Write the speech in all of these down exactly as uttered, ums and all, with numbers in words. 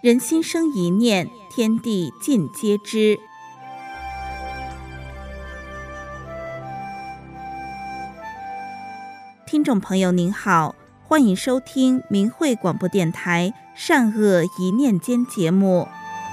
人心生一念，天地尽皆知。听众朋友您好，欢迎收听明慧广播电台善恶一念间节目。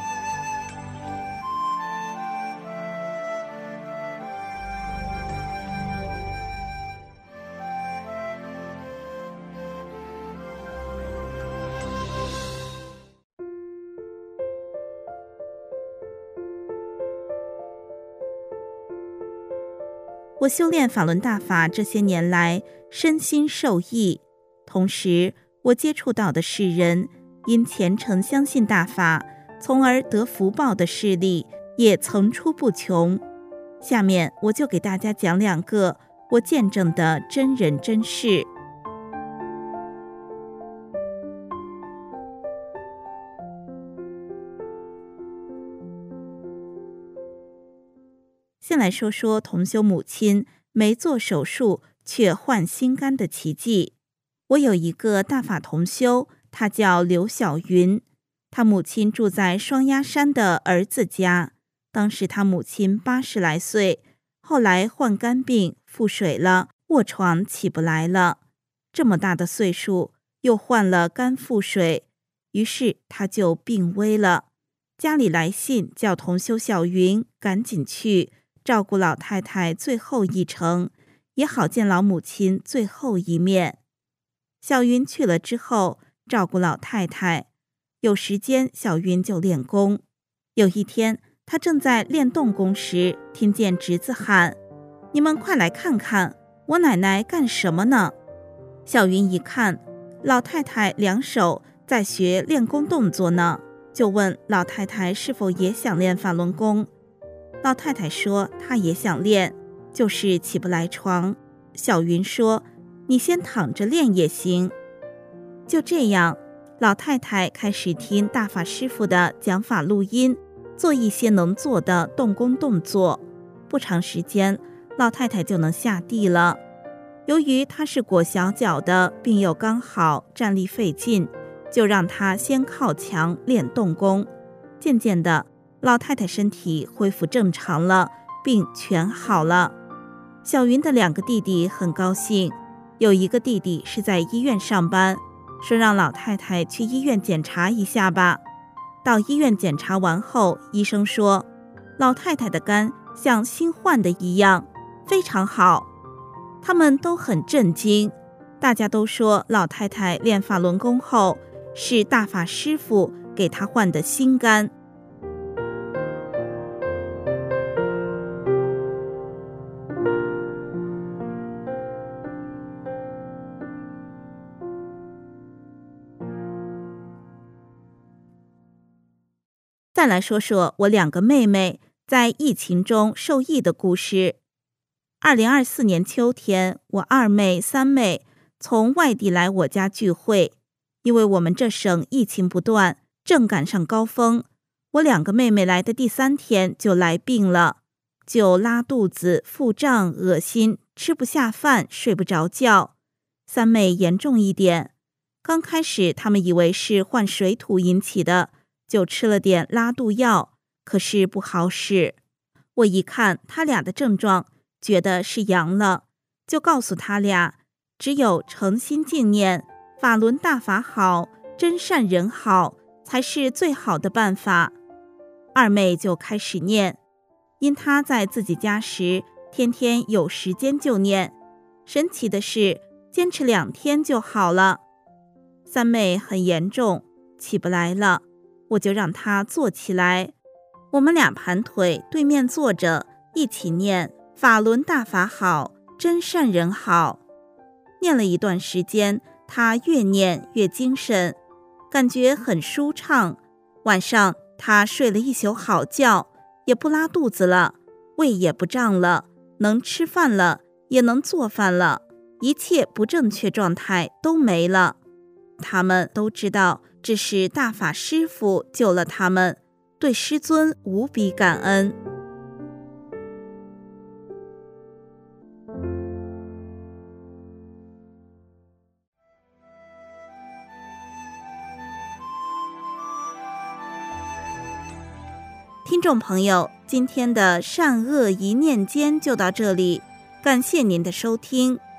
我修炼法轮大法这些年来，身心受益，同时我接触到的世人因虔诚相信大法，从而得福报的事例也层出不穷。下面我就给大家讲两个我见证的真人真事。先来说说同修母亲没做手术却换心肝的奇迹。我有一个大法同修，她叫刘小云，她母亲住在双鸭山的儿子家。当时她母亲八十来岁，后来患肝病腹水了，卧床起不来了。这么大的岁数，又患了肝腹水，于是她就病危了。家里来信叫同修小云赶紧去照顾老太太最后一程，也好见老母亲最后一面。小云去了之后，照顾老太太，有时间小云就练功。有一天，她正在练动功时，听见侄子喊：“你们快来看看，我奶奶干什么呢？”小云一看，老太太两手在学练功动作呢，就问老太太是否也想练法轮功。老太太说她也想练，就是起不来床。小云说：“你先躺着练也行。”就这样，老太太开始听大法师父的讲法录音，做一些能做的动功动作。不长时间，老太太就能下地了。由于她是裹小脚的，病又刚好，站立费劲，就让她先靠墙练动功。渐渐的，老太太身体恢复正常了，病全好了。小云的两个弟弟很高兴，有一个弟弟是在医院上班，说让老太太去医院检查一下吧。到医院检查完后，医生说老太太的肝像新换的一样，非常好。他们都很震惊，大家都说老太太练法轮功后，是大法师父给她换的新肝。再来说说我两个妹妹在疫情中受益的故事。二零二四年秋天，我二妹、三妹从外地来我家聚会，因为我们这省疫情不断，正赶上高峰。我两个妹妹来的第三天就来病了，就拉肚子、腹胀、恶心，吃不下饭，睡不着觉。三妹严重一点，刚开始他们以为是患水土引起的，就吃了点拉肚药，可是不好使。我一看他俩的症状，觉得是阳了，就告诉他俩，只有诚心敬念法轮大法好，真善人好，才是最好的办法。二妹就开始念，因她在自己家时，天天有时间就念，神奇的是，坚持两天就好了。三妹很严重，起不来了，我就让她坐起来，我们俩盘腿对面坐着，一起念法轮大法好，真善人好。念了一段时间，她越念越精神，感觉很舒畅。晚上她睡了一宿好觉，也不拉肚子了，胃也不胀了，能吃饭了，也能做饭了，一切不正确状态都没了。他们都知道这是大法师父救了他们，对师尊无比感恩。 听众朋友，今天的善恶一念间就到这里，感谢您的收听，